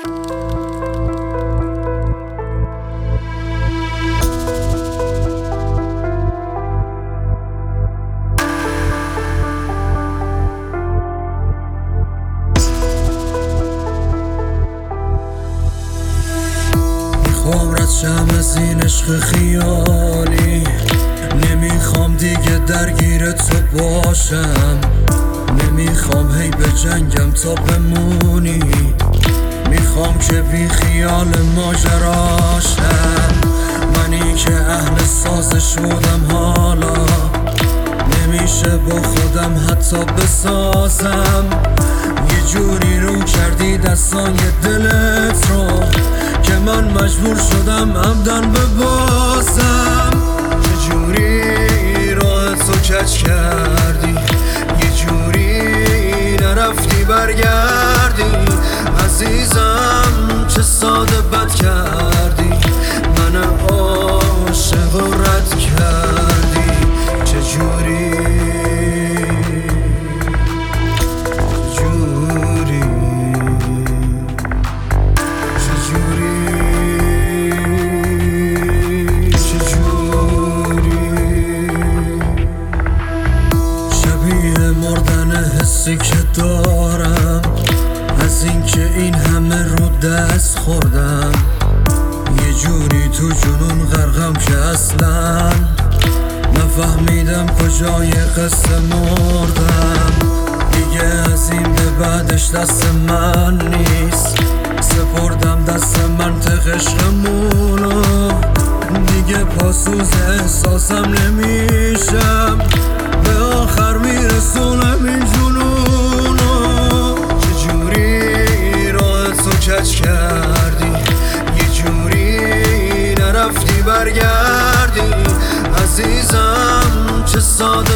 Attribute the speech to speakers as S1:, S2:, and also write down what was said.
S1: میخوام رد شم از این عشق خیالی، نمیخوام دیگه درگیر تو باشم، نمیخوام هی به جنگم تا بمونی، میخوام که بی خیال ماجراشم. منی که اهل سازش بودم حالا نمیشه با خودم حتی بسازم. یه جوری رو کردی دستای دلت رو که من مجبور شدم عمدن ببازم. یه جوری راه تو کج کردی، یه جوری نرفتی برگردی. عزیزم چه ساده بد کردی، من عاشق و رد کردی. چجوری حسی که دارم از این که این همه رو دست خوردم، یه جوری تو جنون غرقم که اصلا نفهمیدم کجای قصه مردم. دیگه از این به بعدش دست من نیست، سپردم دست منطق عشقمونو. دیگه پاسوز احساسم نمیشم، به آخر میرسونم این جنونو. چجوری راه تو کج کردی، یه جوری نرفتی برگردی. عزیزم چه ساده